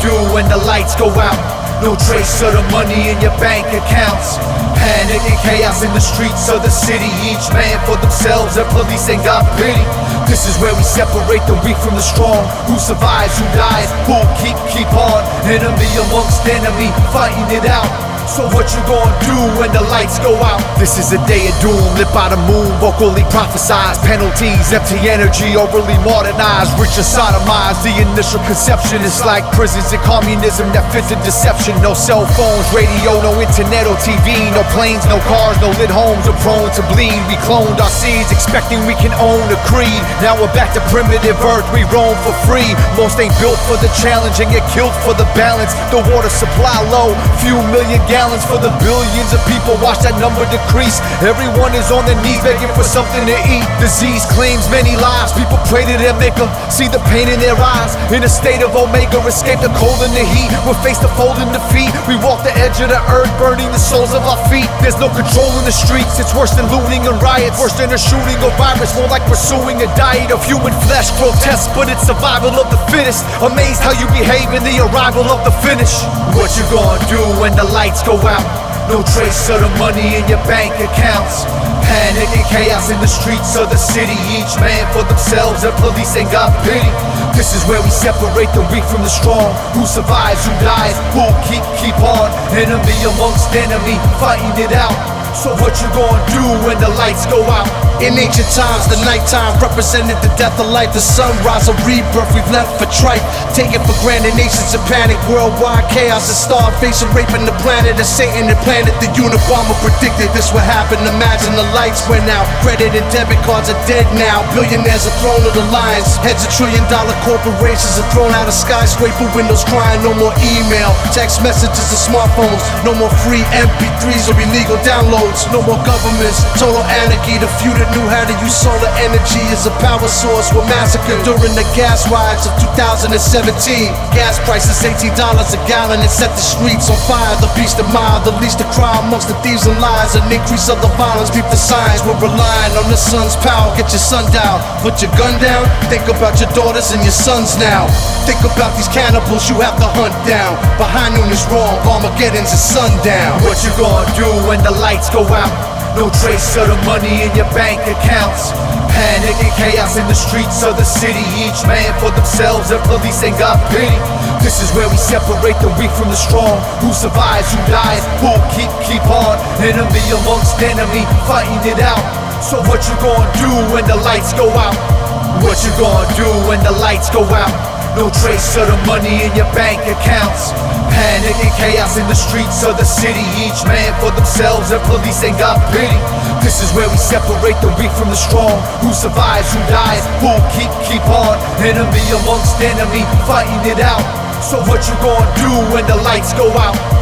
do when the lights go out? No trace of the money in your bank accounts. Panic and chaos in the streets of the city. Each man for themselves, and police ain't got pity. This is where we separate the weak from the strong. Who survives, who dies, who'll keep on. Enemy amongst enemy, fighting it out. So what you gonna do when the lights go out? This is a day of doom, lit by the moon, vocally prophesized. Penalties, empty energy, overly modernized. Rich and sodomized, the initial conception is like prisons and communism that fits the deception. No cell phones, radio, no internet or TV. No planes, no cars, no lit homes are prone to bleed. We cloned our seeds, expecting we can own a creed. Now we're back to primitive earth, we roam for free. Most ain't built for the challenge and get killed for the balance. The water supply low, few million gallons for the billions of people. Watch that number decrease. Everyone is on their knees begging for something to eat. Disease claims many lives. People pray to their maker, see the pain in their eyes. In a state of omega, escape the cold and the heat. We're faced to fold and defeat. We walk the edge of the earth, burning the soles of our feet. There's no control in the streets. It's worse than looting and riots, worse than a shooting or virus. More like pursuing a diet of human flesh. Grotesque, but it's survival of the fittest. Amazed how you behave in the arrival of the finish. What you gonna do when the lights go out? No trace of the money in your bank accounts. Panic and chaos in the streets of the city. Each man for themselves, and police ain't got pity. This is where we separate the weak from the strong. Who survives, who dies, who'll keep on. Enemy amongst enemy, fighting it out. So what you gonna do when the lights go out? In ancient times, the nighttime represented the death of life. The sunrise, a rebirth we've left for tripe. Taken for granted, nations in panic. Worldwide chaos and starvation, raping the planet. As Satan had planted, the Unabomber predicted this would happen. Imagine the lights went out. Credit and debit cards are dead now. Billionaires are thrown to the lions. Heads of trillion-dollar corporations are thrown out of skyscraper windows crying. No more email, text messages and smartphones. No more free MP3s or illegal downloads. No more governments, total anarchy. The few that knew how to use solar energy as a power source were massacred during the gas riots of 2017. Gas prices $18 a gallon and set the streets on fire. The beast of mild, the least to cry amongst the thieves and lies. An increase of the violence, keep the signs. We're relying on the sun's power. Get your sundial, put your gun down. Think about your daughters and your sons now. Think about these cannibals you have to hunt down. Behind noon is wrong, Armageddon's at sundown. What you gonna do when the lights go out? No trace of the money in your bank accounts. Panic and chaos in the streets of the city. Each man for themselves, and police ain't got pity. This is where we separate the weak from the strong. Who survives, who dies, who'll keep on. Enemy amongst enemy, fighting it out. So what you gonna do when the lights go out? What you gonna do when the lights go out? No trace of the money in your bank accounts. Panic and chaos in the streets of the city. Each man for themselves, and police ain't got pity. This is where we separate the weak from the strong. Who survives, who dies, who'll keep on. Enemy amongst enemy, fighting it out. So what you gonna do when the lights go out?